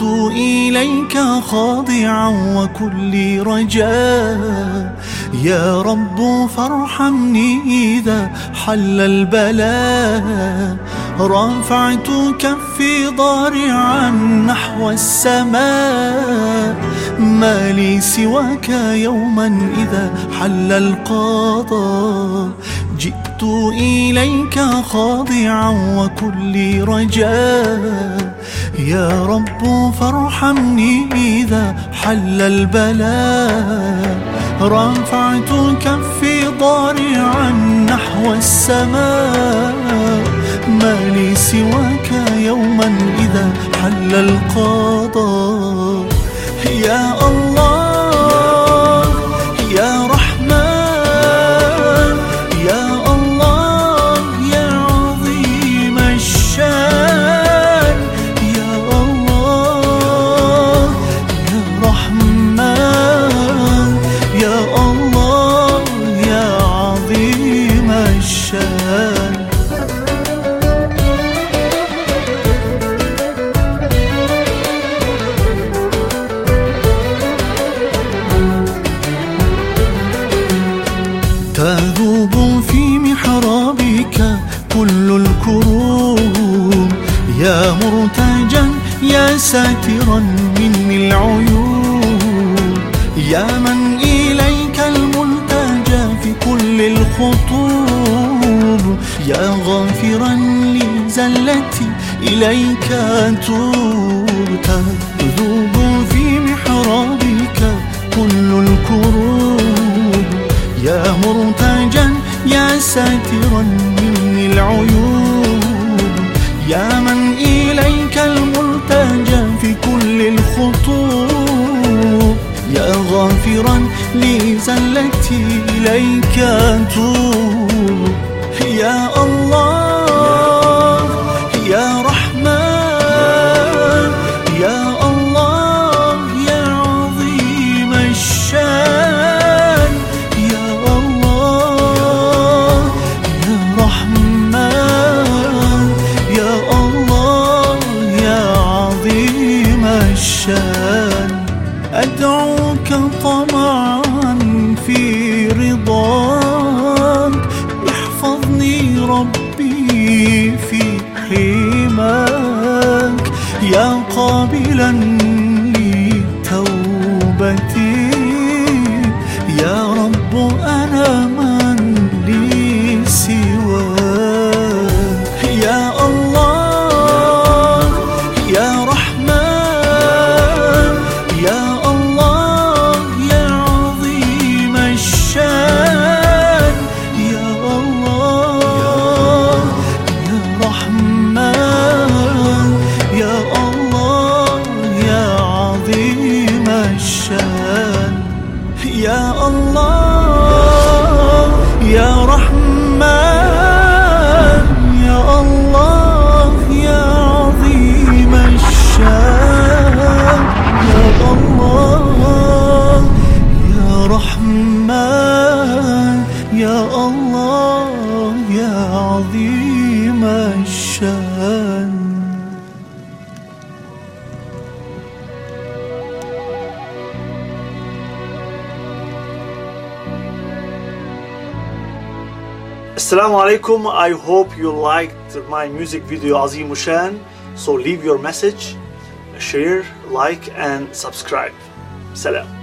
إليك خاضعا وكل رجاء، يا رب فارحمني إذا حل البلاء. رفعت كفي ضارعا نحو السماء، ما لي سواك يوما إذا حل القضاء. جئت إليك خاضعا وكل رجاء، يا رب فارحمني إذا حل البلاء. رفعت كفي ضارعا نحو السماء، ما لي سواك يوما إذا حل القضاء. يا الله يا رحمن، يا الله يا عظيم الشان، يا الله يا رحمن، يا الله يا عظيم الشان. تذوب في محرابك كل الكروب، يا مرتجا يا ساترا مني العيوب، يا من إليك الملتجى في كل الخطوب، يا غافرا لزلتي إليك أتوب. تذوب في محرابك كل الكروب، يا مرتجا يا ساترا مني العيوب، يا من إليك الملتجى في كل الخطوب، يا غافرا لزلتي إليك أتوب. يا الله يا رحمن، يا الله يا عظيم الشان، يا الله يا رحمن، يا الله يا عظيم الشان. أدعوك طمعا في رضاك، احفظني ربي في حماك، يا قابلا لتوبتي، يا رب أنا من لي سواك. يا الله يا رحمن، يا الله يا عظيم الشان، يا الله يا رحمن، يا الله يا عظيم الشان. يا الله يا رحمن، يا الله يا عظيم الشان، يا الله يا رحمن، يا الله يا عظيم الشان. Assalamu alaikum. I hope you liked my music video Azim Shan. So leave your message, share, like and subscribe. Salam.